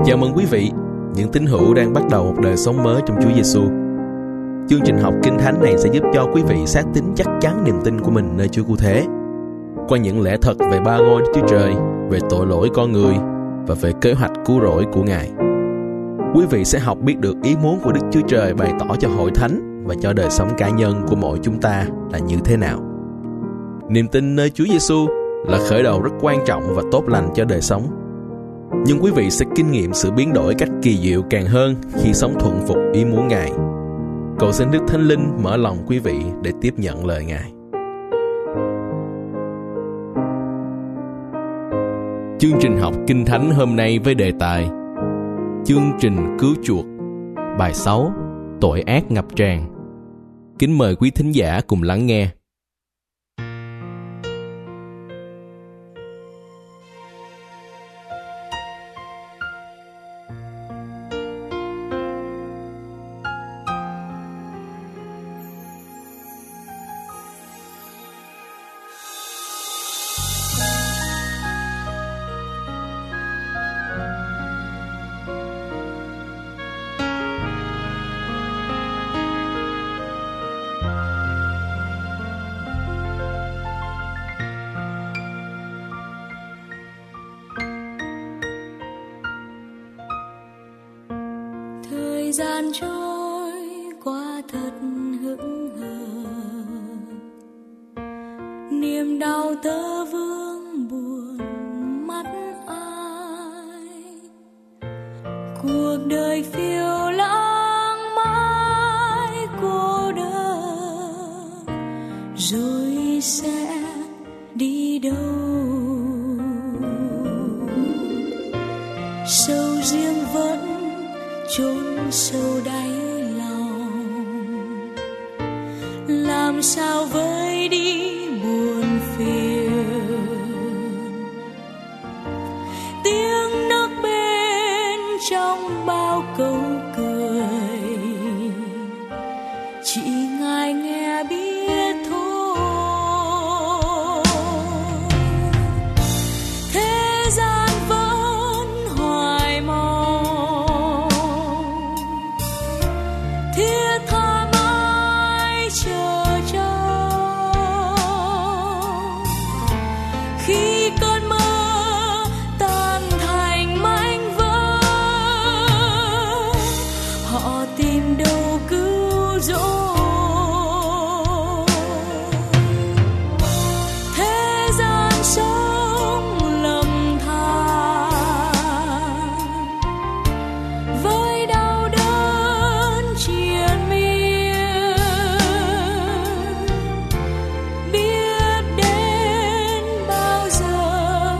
Chào mừng quý vị, những tín hữu đang bắt đầu một đời sống mới trong Chúa Giêsu. Chương trình học Kinh Thánh này sẽ giúp cho quý vị xác tín chắc chắn niềm tin của mình nơi Chúa Cứu Thế, qua những lẽ thật về ba ngôi Đức Chúa Trời, về tội lỗi con người và về kế hoạch cứu rỗi của Ngài. Quý vị sẽ học biết được ý muốn của Đức Chúa Trời bày tỏ cho hội thánh và cho đời sống cá nhân của mỗi chúng ta là như thế nào. Niềm tin nơi Chúa Giêsu là khởi đầu rất quan trọng và tốt lành cho đời sống. Nhưng quý vị sẽ kinh nghiệm sự biến đổi cách kỳ diệu càng hơn khi sống thuận phục ý muốn Ngài. Cầu xin Đức Thánh Linh mở lòng quý vị để tiếp nhận lời Ngài. Chương trình học Kinh Thánh hôm nay với đề tài Chương trình cứu chuộc, bài 6, tội ác ngập tràn. Kính mời quý thính giả cùng lắng nghe. Thời gian trôi qua thật hững hờ, niềm đau tơ vương buồn mắt ai, cuộc đời phiêu lãng mãi cô đơn, rồi sẽ đi đâu? Sầu riêng vẫn chốn sâu đáy lòng, làm sao vơi đi buồn phiền. Tiếng nước bên trong bao câu cười, chỉ Ngài nghe biết thôi. Thế gian vẫn hoài mong, thiết tha mãi chờ trông. Khi cơn mơ tan thành mảnh vỡ, họ tìm đâu cứu rỗi. Thế gian sống lầm than, với đau đớn triền miên, biết đến bao giờ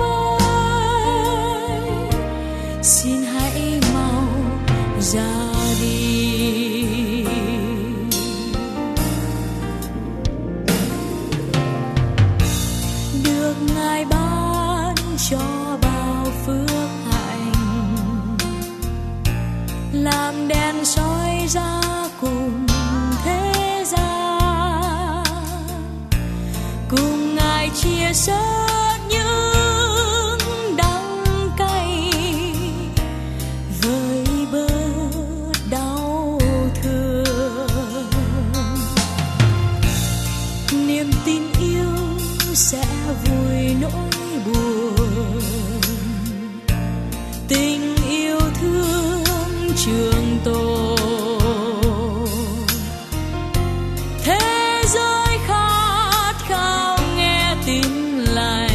với. Xin hãy mau ra đi. Được Ngài ban cho bao phước hạnh, làm đèn soi ra cùng thế gian, cùng Ngài chia sẻ những đắng cay, với bớt đau thương. Niềm tin yêu sẽ vùi nỗi buồn, tình yêu thương trường tồn. Thế giới khát khao nghe tin lành,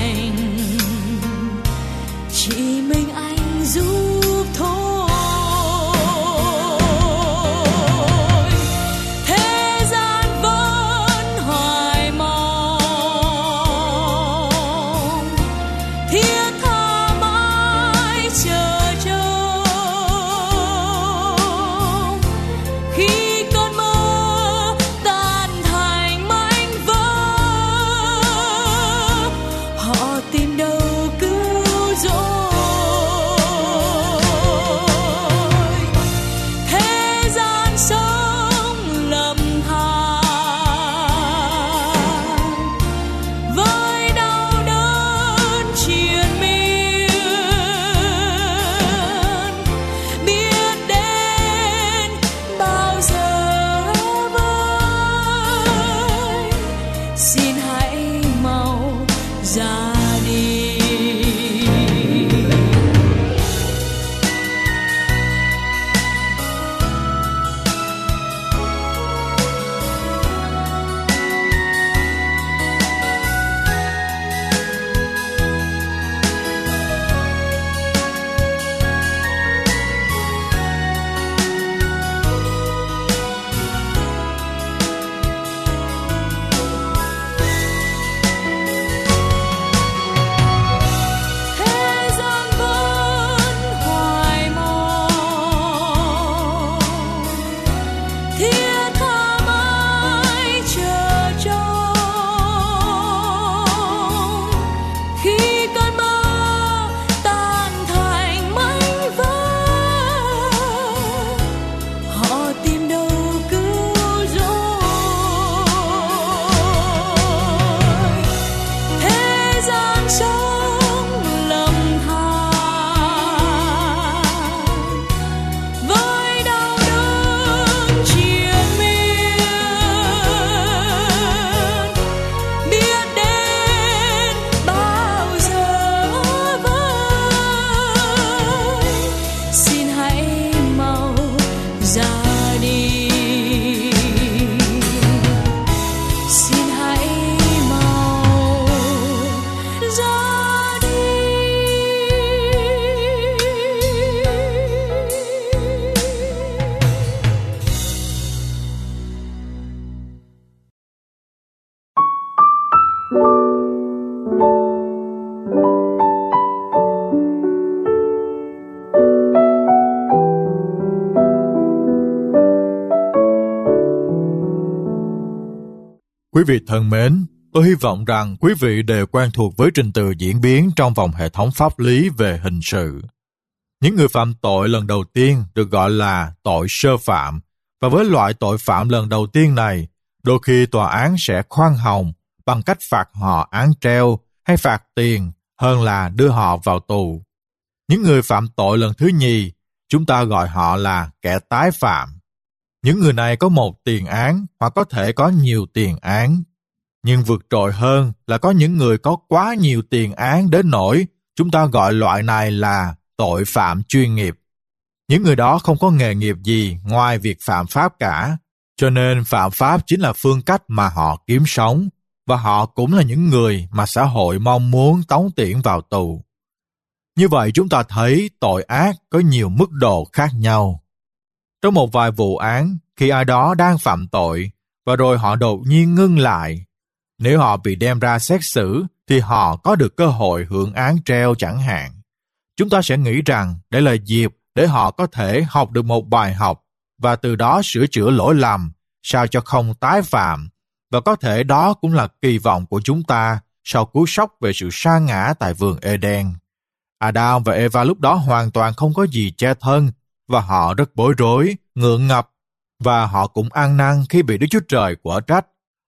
Quý vị thân mến, tôi hy vọng rằng quý vị đều quen thuộc với trình tự diễn biến trong vòng hệ thống pháp lý về hình sự. Những người phạm tội lần đầu tiên được gọi là tội sơ phạm, và với loại tội phạm lần đầu tiên này, đôi khi tòa án sẽ khoan hồng bằng cách phạt họ án treo hay phạt tiền hơn là đưa họ vào tù. Những người phạm tội lần thứ nhì, chúng ta gọi họ là kẻ tái phạm. Những người này có một tiền án hoặc có thể có nhiều tiền án. Nhưng vượt trội hơn là có những người có quá nhiều tiền án đến nỗi chúng ta gọi loại này là tội phạm chuyên nghiệp. Những người đó không có nghề nghiệp gì ngoài việc phạm pháp cả, cho nên phạm pháp chính là phương cách mà họ kiếm sống, và họ cũng là những người mà xã hội mong muốn tống tiễn vào tù. Như vậy chúng ta thấy tội ác có nhiều mức độ khác nhau. Trong một vài vụ án, khi ai đó đang phạm tội, và rồi họ đột nhiên ngưng lại, nếu họ bị đem ra xét xử, thì họ có được cơ hội hưởng án treo chẳng hạn. Chúng ta sẽ nghĩ rằng đây là dịp để họ có thể học được một bài học, và từ đó sửa chữa lỗi lầm, sao cho không tái phạm, và có thể đó cũng là kỳ vọng của chúng ta sau cú sốc về sự sa ngã tại vườn Eden. Adam và Eva lúc đó hoàn toàn không có gì che thân, và họ rất bối rối, ngượng ngập, và họ cũng ăn năn khi bị Đức Chúa Trời quở trách.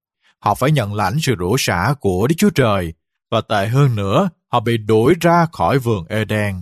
Họ phải nhận lãnh sự rủa xả của Đức Chúa Trời, và tệ hơn nữa, họ bị đuổi ra khỏi vườn Eden.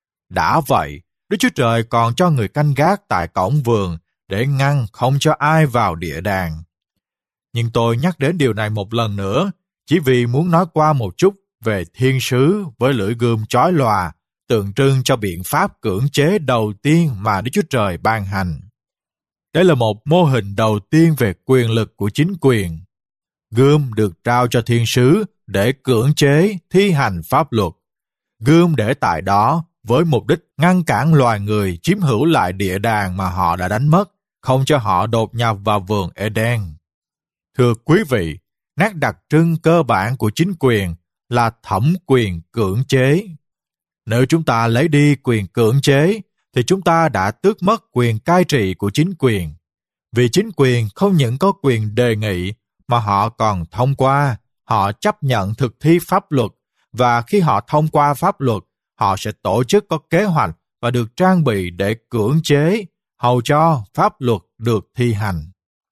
Đã vậy, Đức Chúa Trời còn cho người canh gác tại cổng vườn để ngăn không cho ai vào địa đàng. Nhưng tôi nhắc đến điều này một lần nữa, chỉ vì muốn nói qua một chút về thiên sứ với lưỡi gươm chói lòa, tượng trưng cho biện pháp cưỡng chế đầu tiên mà Đức Chúa Trời ban hành. Đây là một mô hình đầu tiên về quyền lực của chính quyền. Gươm được trao cho thiên sứ để cưỡng chế thi hành pháp luật. Gươm để tại đó với mục đích ngăn cản loài người chiếm hữu lại địa đàng mà họ đã đánh mất, không cho họ đột nhập vào vườn Eden. Thưa quý vị, nét đặc trưng cơ bản của chính quyền là thẩm quyền cưỡng chế. Nếu chúng ta lấy đi quyền cưỡng chế, thì chúng ta đã tước mất quyền cai trị của chính quyền. Vì chính quyền không những có quyền đề nghị, mà họ còn thông qua, họ chấp nhận thực thi pháp luật, và khi họ thông qua pháp luật, họ sẽ tổ chức có kế hoạch và được trang bị để cưỡng chế, hầu cho pháp luật được thi hành.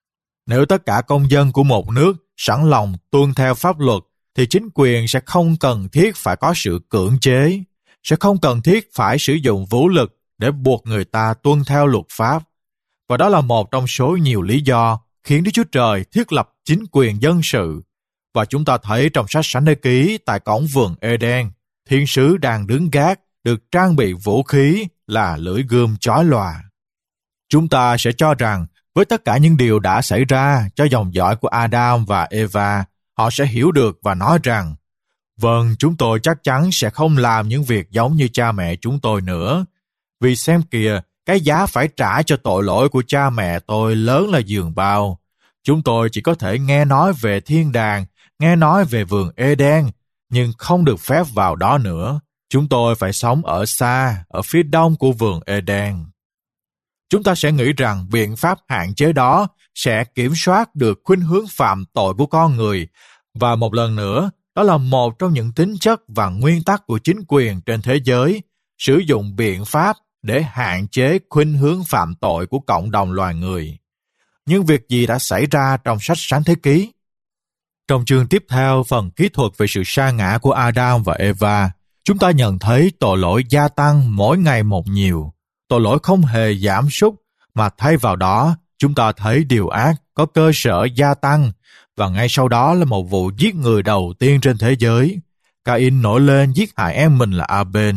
Nếu tất cả công dân của một nước sẵn lòng tuân theo pháp luật, thì chính quyền sẽ không cần thiết phải có sự cưỡng chế, sẽ không cần thiết phải sử dụng vũ lực để buộc người ta tuân theo luật pháp. Và đó là một trong số nhiều lý do khiến Đức Chúa Trời thiết lập chính quyền dân sự. Và chúng ta thấy trong sách Sáng Thế Ký tại cổng vườn Eden, thiên sứ đang đứng gác, được trang bị vũ khí là lưỡi gươm chói lòa. Chúng ta sẽ cho rằng với tất cả những điều đã xảy ra cho dòng dõi của Adam và Eva, họ sẽ hiểu được và nói rằng, vâng, chúng tôi chắc chắn sẽ không làm những việc giống như cha mẹ chúng tôi nữa. Vì xem kìa, cái giá phải trả cho tội lỗi của cha mẹ tôi lớn là giường bao. Chúng tôi chỉ có thể nghe nói về thiên đàng, nghe nói về vườn Eden, nhưng không được phép vào đó nữa. Chúng tôi phải sống ở xa, ở phía đông của vườn Eden. Chúng ta sẽ nghĩ rằng biện pháp hạn chế đó sẽ kiểm soát được khuynh hướng phạm tội của con người, và một lần nữa, đó là một trong những tính chất và nguyên tắc của chính quyền trên thế giới, sử dụng biện pháp để hạn chế khuynh hướng phạm tội của cộng đồng loài người. Nhưng việc gì đã xảy ra trong sách Sáng Thế Ký? Trong chương tiếp theo, phần kỹ thuật về sự sa ngã của Adam và Eva, chúng ta nhận thấy tội lỗi gia tăng mỗi ngày một nhiều. Tội lỗi không hề giảm sút, mà thay vào đó, chúng ta thấy điều ác có cơ sở gia tăng, và ngay sau đó là một vụ giết người đầu tiên trên thế giới. Cain nổi lên giết hại em mình là Abel.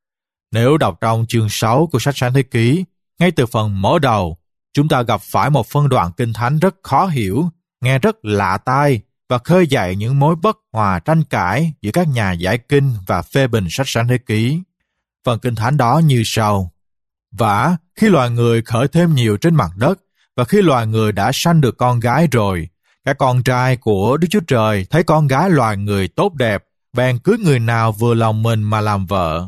Nếu đọc trong chương 6 của sách Sáng Thế Ký, ngay từ phần mở đầu, chúng ta gặp phải một phân đoạn kinh thánh rất khó hiểu, nghe rất lạ tai, và khơi dậy những mối bất hòa tranh cãi giữa các nhà giải kinh và phê bình sách Sáng Thế Ký. Phần kinh thánh đó như sau: Vả, khi loài người khởi thêm nhiều trên mặt đất, và khi loài người đã sanh được con gái rồi, các con trai của Đức Chúa Trời thấy con gái loài người tốt đẹp, bèn cưới người nào vừa lòng mình mà làm vợ.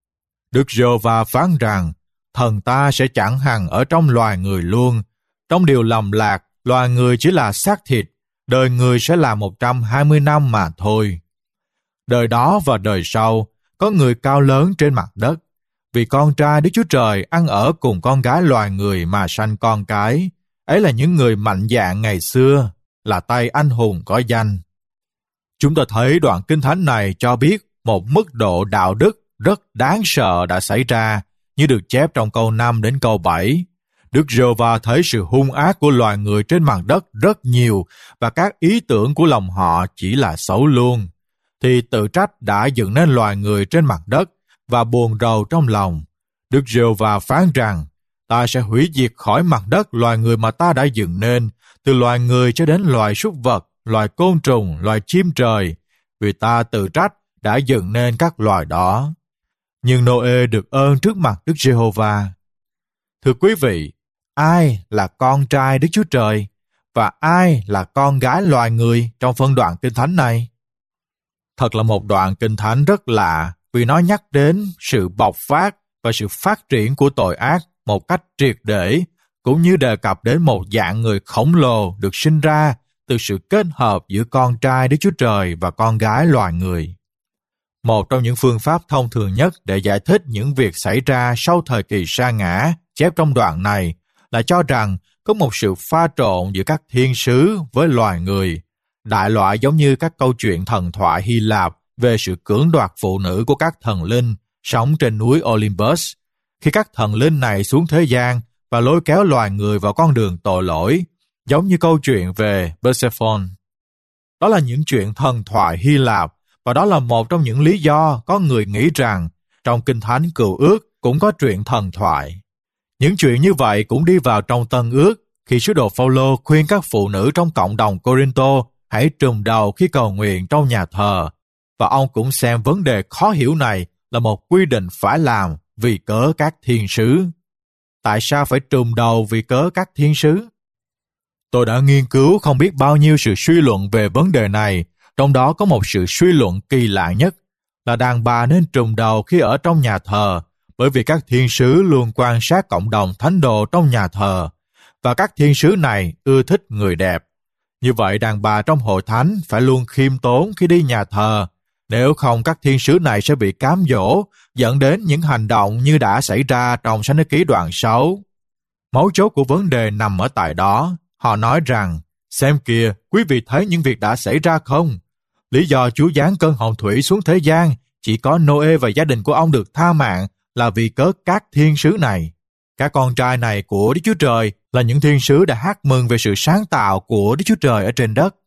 Đức Giê-hô-va phán rằng, thần ta sẽ chẳng hằng ở trong loài người luôn. Trong điều lầm lạc, loài người chỉ là xác thịt, đời người sẽ là 120 năm mà thôi. Đời đó và đời sau, có người cao lớn trên mặt đất, vì con trai Đức Chúa Trời ăn ở cùng con gái loài người mà sanh con cái. Ấy là những người mạnh dạn ngày xưa, là tay anh hùng có danh. Chúng ta thấy đoạn Kinh Thánh này cho biết một mức độ đạo đức rất đáng sợ đã xảy ra, như được chép trong câu 5 đến câu 7. Đức Giê-hô-va thấy sự hung ác của loài người trên mặt đất rất nhiều, và các ý tưởng của lòng họ chỉ là xấu luôn. Thì tự trách đã dựng nên loài người trên mặt đất, và buồn rầu trong lòng. Đức Giê-hô-va phán rằng, ta sẽ hủy diệt khỏi mặt đất loài người mà ta đã dựng nên, từ loài người cho đến loài súc vật, loài côn trùng, loài chim trời, vì ta tự trách đã dựng nên các loài đó. Nhưng Nô-ê được ơn trước mặt Đức Giê-hô-va. Thưa quý vị, ai là con trai Đức Chúa Trời và ai là con gái loài người trong phân đoạn Kinh Thánh này? Thật là một đoạn Kinh Thánh rất lạ, vì nó nhắc đến sự bộc phát và sự phát triển của tội ác một cách triệt để, cũng như đề cập đến một dạng người khổng lồ được sinh ra từ sự kết hợp giữa con trai Đức Chúa Trời và con gái loài người. Một trong những phương pháp thông thường nhất để giải thích những việc xảy ra sau thời kỳ sa ngã chép trong đoạn này là cho rằng có một sự pha trộn giữa các thiên sứ với loài người, đại loại giống như các câu chuyện thần thoại Hy Lạp về sự cưỡng đoạt phụ nữ của các thần linh sống trên núi Olympus, khi các thần linh này xuống thế gian và lôi kéo loài người vào con đường tội lỗi, giống như câu chuyện về Persephone. Đó là những chuyện thần thoại Hy Lạp, và đó là một trong những lý do có người nghĩ rằng trong Kinh Thánh Cựu Ước cũng có truyện thần thoại. Những chuyện như vậy cũng đi vào trong Tân Ước, khi sứ đồ Phao-lô khuyên các phụ nữ trong cộng đồng Cô-rinh-tô hãy trùm đầu khi cầu nguyện trong nhà thờ, và ông cũng xem vấn đề khó hiểu này là một quy định phải làm vì cớ các thiên sứ. Tại sao phải trùm đầu vì cớ các thiên sứ? Tôi đã nghiên cứu không biết bao nhiêu sự suy luận về vấn đề này, trong đó có một sự suy luận kỳ lạ nhất là đàn bà nên trùm đầu khi ở trong nhà thờ, bởi vì các thiên sứ luôn quan sát cộng đồng thánh đồ trong nhà thờ, và các thiên sứ này ưa thích người đẹp. Như vậy đàn bà trong hội thánh phải luôn khiêm tốn khi đi nhà thờ, nếu không các thiên sứ này sẽ bị cám dỗ, dẫn đến những hành động như đã xảy ra trong Sách Ê-ký đoạn 6. Mấu chốt của vấn đề nằm ở tại đó. Họ nói rằng, xem kìa, quý vị thấy những việc đã xảy ra không? Lý do Chúa giáng cơn hồng thủy xuống thế gian, chỉ có Nô-ê và gia đình của ông được tha mạng là vì cớ các thiên sứ này. Các con trai này của Đức Chúa Trời là những thiên sứ đã hát mừng về sự sáng tạo của Đức Chúa Trời ở trên đất.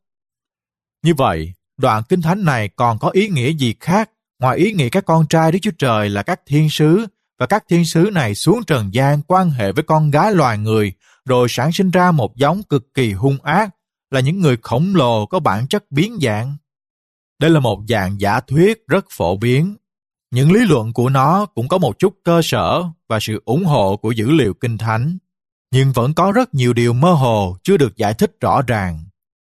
Như vậy, đoạn Kinh Thánh này còn có ý nghĩa gì khác ngoài ý nghĩa các con trai Đức Chúa Trời là các thiên sứ, và các thiên sứ này xuống trần gian quan hệ với con gái loài người, rồi sản sinh ra một giống cực kỳ hung ác, là những người khổng lồ có bản chất biến dạng. Đây là một dạng giả thuyết rất phổ biến. Những lý luận của nó cũng có một chút cơ sở và sự ủng hộ của dữ liệu Kinh Thánh, nhưng vẫn có rất nhiều điều mơ hồ chưa được giải thích rõ ràng.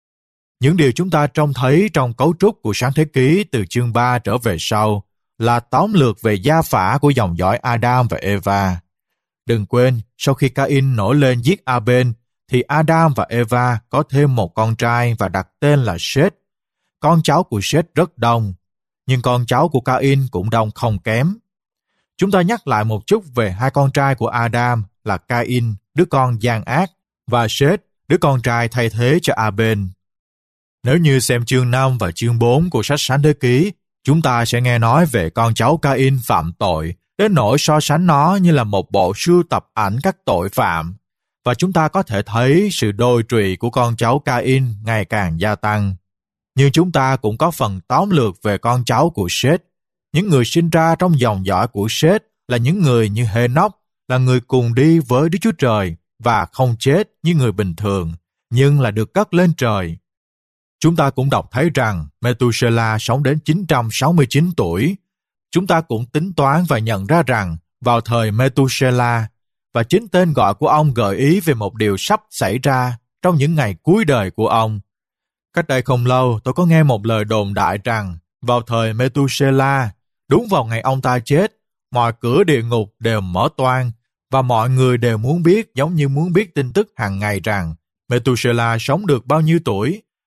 Những điều chúng ta trông thấy trong cấu trúc của Sáng Thế Ký từ chương 3 trở về sau là tóm lược về gia phả của dòng dõi Adam và Eva. Đừng quên, sau khi Ca-in nổi lên giết A-bên, thì Adam và Eva có thêm một con trai và đặt tên là Sết. Con cháu của Sết rất đông, nhưng con cháu của Ca-in cũng đông không kém. Chúng ta nhắc lại một chút về hai con trai của Adam là Ca-in, đứa con gian ác, và Sết, đứa con trai thay thế cho A-bên. Nếu như xem chương 5 và chương 4 của sách Sáng Thế Ký, chúng ta sẽ nghe nói về con cháu Ca-in phạm tội, đến nỗi so sánh nó như là một bộ sưu tập ảnh các tội phạm. Và chúng ta có thể thấy sự đồi trụy của con cháu Ca-in ngày càng gia tăng. Nhưng chúng ta cũng có phần tóm lược về con cháu của Sết. Những người sinh ra trong dòng dõi của Sết là những người như Hê-nóc, là người cùng đi với Đức Chúa Trời và không chết như người bình thường, nhưng là được cất lên trời. Chúng ta cũng đọc thấy rằng Mê-tu-sê-la sống đến 969 tuổi. Chúng ta cũng tính toán và nhận ra rằng vào thời Mê-tu-sê-la, và chính tên gọi của ông gợi ý về một điều sắp xảy ra trong những ngày cuối đời của ông. Cách đây không lâu, tôi có nghe một lời đồn đại rằng vào thời Mê-tu-sê-la, đúng vào ngày ông ta chết, mọi cửa địa ngục đều mở toang, và mọi người đều muốn biết, giống như muốn biết tin tức hàng ngày rằng Mê-tu-sê-la sống được bao nhiêu tuổi,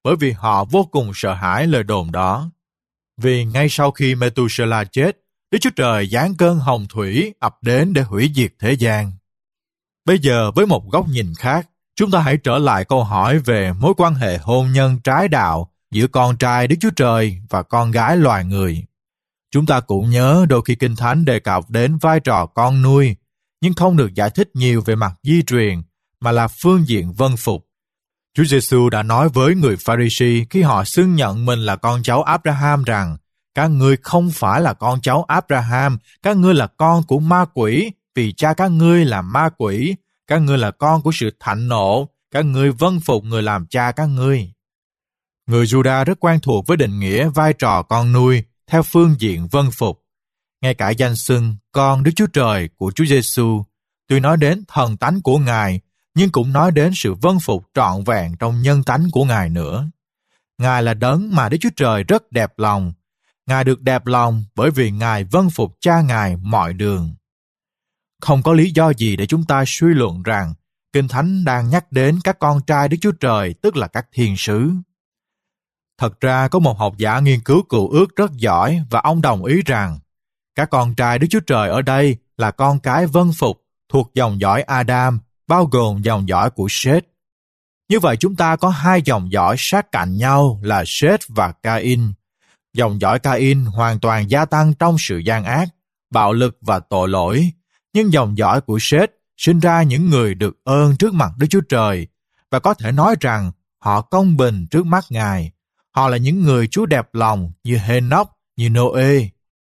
bởi vì họ vô cùng sợ hãi lời đồn đó. Vì ngay sau khi Methusela chết, Đức Chúa Trời giáng cơn hồng thủy ập đến để hủy diệt thế gian. Bây giờ với một góc nhìn khác, chúng ta hãy trở lại câu hỏi về mối quan hệ hôn nhân trái đạo giữa con trai Đức Chúa Trời và con gái loài người. Chúng ta cũng nhớ đôi khi Kinh Thánh đề cập đến vai trò con nuôi, nhưng không được giải thích nhiều về mặt di truyền, mà là phương diện vâng phục. Chúa Giêsu đã nói với người Pha-ri-si khi họ xưng nhận mình là con cháu Abraham rằng: các ngươi không phải là con cháu Abraham, các ngươi là con của ma quỷ, vì cha các ngươi là ma quỷ, các ngươi là con của sự thạnh nộ, các ngươi vâng phục người làm cha các ngươi. Người Juda rất quen thuộc với định nghĩa vai trò con nuôi theo phương diện vâng phục. Ngay cả danh xưng con Đức Chúa Trời của Chúa Giêsu, tuy nói đến thần tánh của Ngài, nhưng cũng nói đến sự vâng phục trọn vẹn trong nhân tánh của Ngài nữa. Ngài là đấng mà Đức Chúa Trời rất đẹp lòng. Ngài được đẹp lòng bởi vì Ngài vâng phục cha Ngài mọi đường. Không có lý do gì để chúng ta suy luận rằng Kinh Thánh đang nhắc đến các con trai Đức Chúa Trời, tức là các thiên sứ. Thật ra có một học giả nghiên cứu cựu ước rất giỏi và ông đồng ý rằng các con trai Đức Chúa Trời ở đây là con cái vâng phục thuộc dòng dõi Adam, bao gồm dòng dõi của Sết. Như vậy chúng ta có hai dòng dõi sát cạnh nhau là Sết và Cain. Dòng dõi Cain hoàn toàn gia tăng trong sự gian ác, bạo lực và tội lỗi, nhưng dòng dõi của Sết sinh ra những người được ơn trước mặt Đức Chúa Trời, và có thể nói rằng họ công bình trước mắt Ngài. Họ là những người Chúa đẹp lòng như Hê-nóc, như Nô-ê.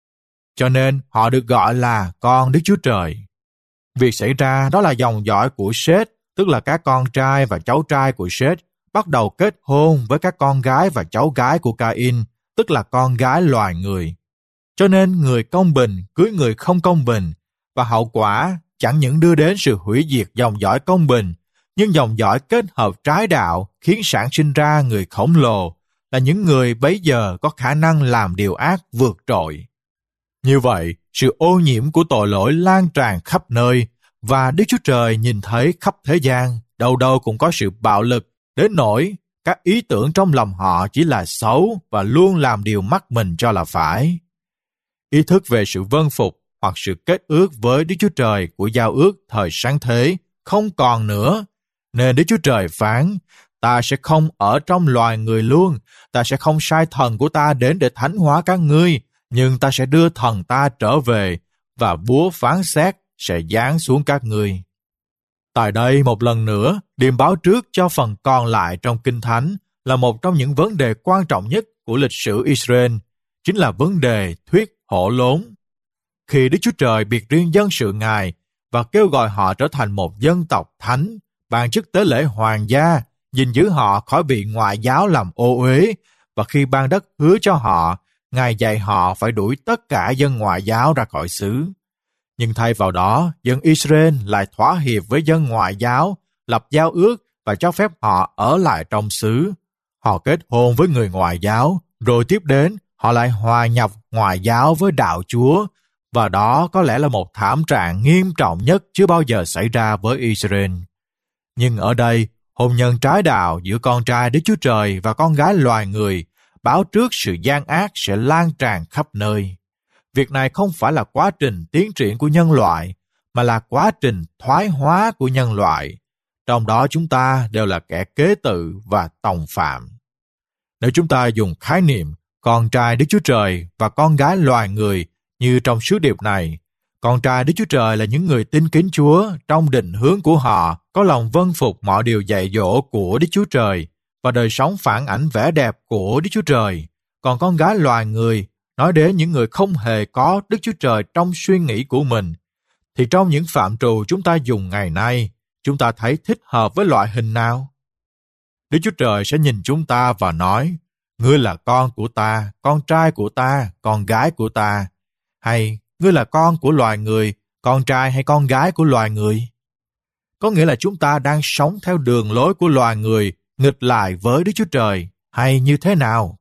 Cho nên họ được gọi là con Đức Chúa Trời. Việc xảy ra đó là dòng dõi của Sết, tức là các con trai và cháu trai của Sết, bắt đầu kết hôn với các con gái và cháu gái của Cain, tức là con gái loài người. Cho nên người công bình cưới người không công bình, và hậu quả chẳng những đưa đến sự hủy diệt dòng dõi công bình, nhưng dòng dõi kết hợp trái đạo khiến sản sinh ra người khổng lồ, là những người bấy giờ có khả năng làm điều ác vượt trội. Như vậy, sự ô nhiễm của tội lỗi lan tràn khắp nơi, và Đức Chúa Trời nhìn thấy khắp thế gian, đâu đâu cũng có sự bạo lực, đến nỗi các ý tưởng trong lòng họ chỉ là xấu và luôn làm điều mắc mình cho là phải. Ý thức về sự vâng phục hoặc sự kết ước với Đức Chúa Trời của giao ước thời sáng thế không còn nữa, nên Đức Chúa Trời phán: ta sẽ không ở trong loài người luôn, ta sẽ không sai thần của ta đến để thánh hóa các ngươi, nhưng ta sẽ đưa thần ta trở về, và búa phán xét sẽ giáng xuống các ngươi. Tại đây một lần nữa, điểm báo trước cho phần còn lại trong Kinh Thánh là một trong những vấn đề quan trọng nhất của lịch sử Israel, chính là vấn đề thuyết hổ lốn. Khi Đức Chúa Trời biệt riêng dân sự Ngài và kêu gọi họ trở thành một dân tộc thánh, ban chức tế lễ hoàng gia, gìn giữ họ khỏi bị ngoại giáo làm ô uế, và khi ban đất hứa cho họ, Ngài dạy họ phải đuổi tất cả dân ngoại giáo ra khỏi xứ. Nhưng thay vào đó, dân Israel lại thỏa hiệp với dân ngoại giáo, lập giao ước và cho phép họ ở lại trong xứ. Họ kết hôn với người ngoại giáo, rồi tiếp đến họ lại hòa nhập ngoại giáo với đạo Chúa, và đó có lẽ là một thảm trạng nghiêm trọng nhất chưa bao giờ xảy ra với Israel. Nhưng ở đây, hôn nhân trái đạo giữa con trai Đức Chúa Trời và con gái loài người báo trước sự gian ác sẽ lan tràn khắp nơi. Việc này không phải là quá trình tiến triển của nhân loại, mà là quá trình thoái hóa của nhân loại. Trong đó chúng ta đều là kẻ kế tự và tòng phạm. Nếu chúng ta dùng khái niệm con trai Đức Chúa Trời và con gái loài người như trong sứ điệp này, con trai Đức Chúa Trời là những người tin kính Chúa trong định hướng của họ, có lòng vâng phục mọi điều dạy dỗ của Đức Chúa Trời và đời sống phản ảnh vẻ đẹp của Đức Chúa Trời. Còn con gái loài người nói đến những người không hề có Đức Chúa Trời trong suy nghĩ của mình. Thì trong những phạm trù chúng ta dùng ngày nay, chúng ta thấy thích hợp với loại hình nào? Đức Chúa Trời sẽ nhìn chúng ta và nói: ngươi là con của ta, con trai của ta, con gái của ta. Hay ngươi là con của loài người, con trai hay con gái của loài người? Có nghĩa là chúng ta đang sống theo đường lối của loài người, nghịch lại với Đức Chúa Trời, hay như thế nào?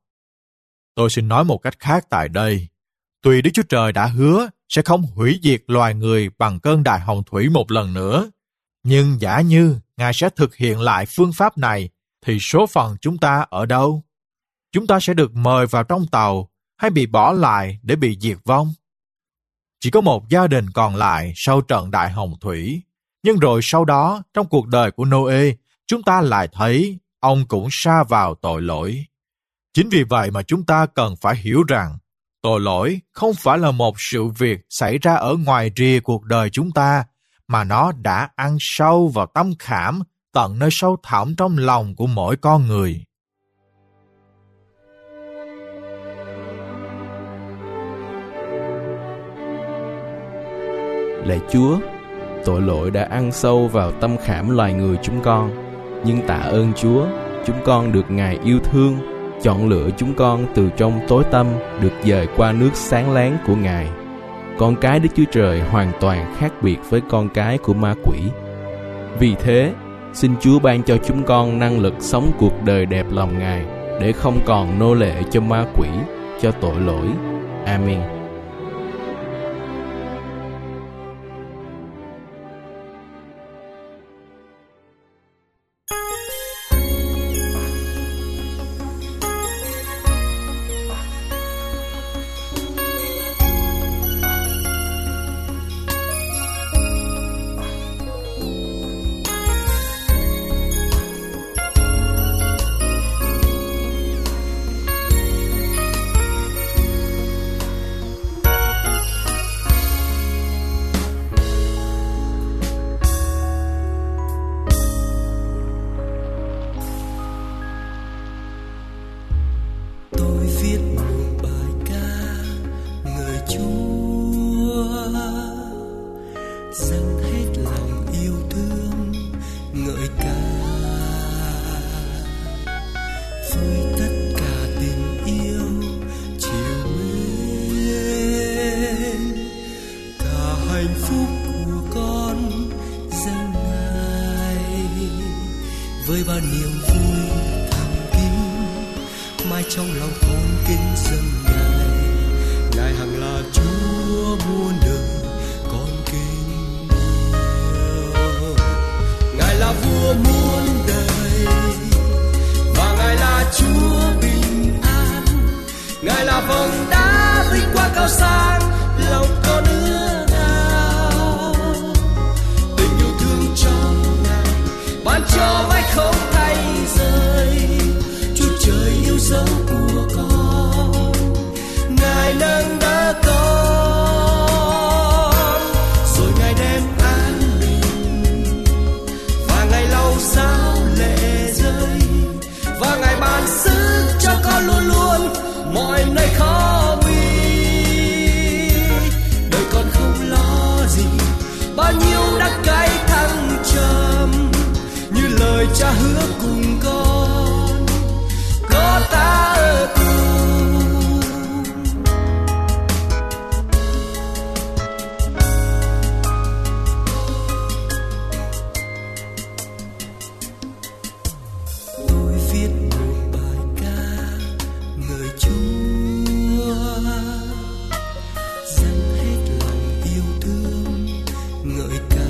Tôi xin nói một cách khác tại đây. Tuy Đức Chúa Trời đã hứa sẽ không hủy diệt loài người bằng cơn đại hồng thủy một lần nữa, nhưng giả như Ngài sẽ thực hiện lại phương pháp này, thì số phận chúng ta ở đâu? Chúng ta sẽ được mời vào trong tàu hay bị bỏ lại để bị diệt vong? Chỉ có một gia đình còn lại sau trận đại hồng thủy, nhưng rồi sau đó, trong cuộc đời của Noe, chúng ta lại thấy ông cũng sa vào tội lỗi. Chính vì vậy mà chúng ta cần phải hiểu rằng tội lỗi không phải là một sự việc xảy ra ở ngoài rìa cuộc đời chúng ta, mà nó đã ăn sâu vào tâm khảm, tận nơi sâu thẳm trong lòng của mỗi con người. Lạy Chúa, tội lỗi đã ăn sâu vào tâm khảm loài người chúng con, nhưng tạ ơn Chúa, chúng con được Ngài yêu thương, chọn lựa chúng con từ trong tối tăm, được dời qua nước sáng láng của Ngài. Con cái Đức Chúa Trời hoàn toàn khác biệt với con cái của ma quỷ. Vì thế, xin Chúa ban cho chúng con năng lực sống cuộc đời đẹp lòng Ngài, để không còn nô lệ cho ma quỷ, cho tội lỗi. Amen. Với bao niềm vui thầm kín, mai trong lòng con kính dâng Ngài. Ngài hằng là Chúa muôn đời, con kính yêu. Ngài là vua muôn đời, và Ngài là Chúa bình an. Ngài là vầng đá vinh quang cao sang, lòng con ước ao. Tình yêu thương trong Ngài ban cho mãi không thay rời. Chúa trời yêu dấu của con, Ngài nâng đỡ con, rồi Ngài đem an bình, và Ngài lau dao lệ rơi, và Ngài ban sức cho con luôn luôn mọi nơi khó nguy. Đời con không lo gì, bao nhiêu đắng cay thăng trầm, như lời Cha hứa cùng con, có ta ở cùng. Tôi viết một bài ca ngợi Chúa, dâng hết lòng yêu thương ngợi ca.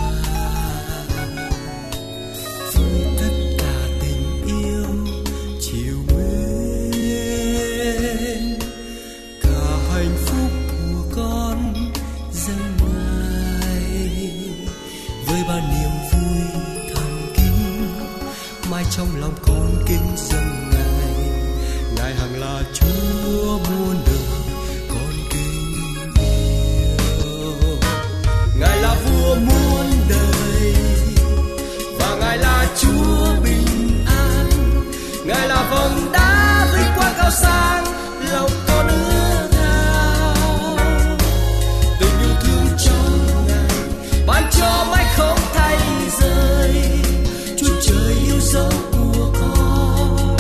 Với tất cả tình yêu chiều mến, cả hạnh phúc của con dâng Ngài. Với bao niềm vui thầm kín, mai trong lòng con kính dâng Ngài. Ngài hằng là Chúa muôn đời, con kính yêu. Ngài là vua muôn đời, và Ngài là Chúa bình an. Ngài là vầng đá vinh quang cao sang, lòng con ước ao. Tình yêu thương trong Ngài ban cho mãi không thay rời. Chúa trời yêu dấu của con,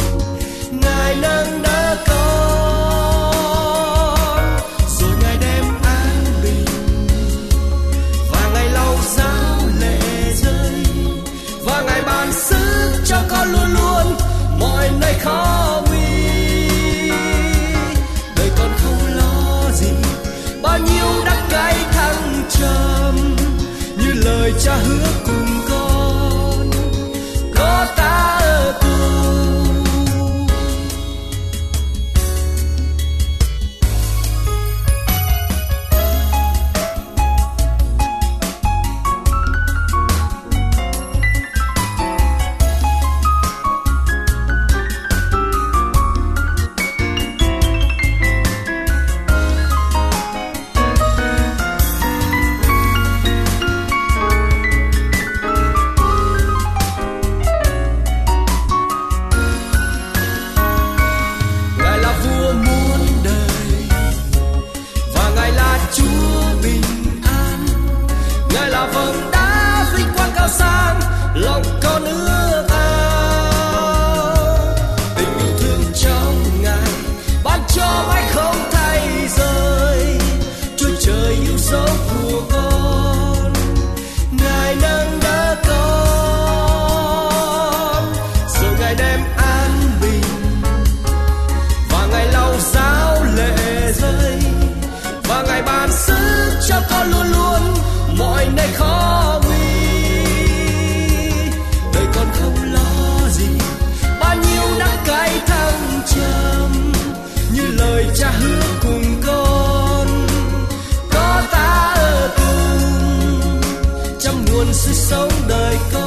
ngoài nơi khó nguy. Đời con không lo gì, bao nhiêu đắng cay thăng trầm, như lời cha hứa cùng con. Có ta ở cùng trong nguồn sự sống đời con.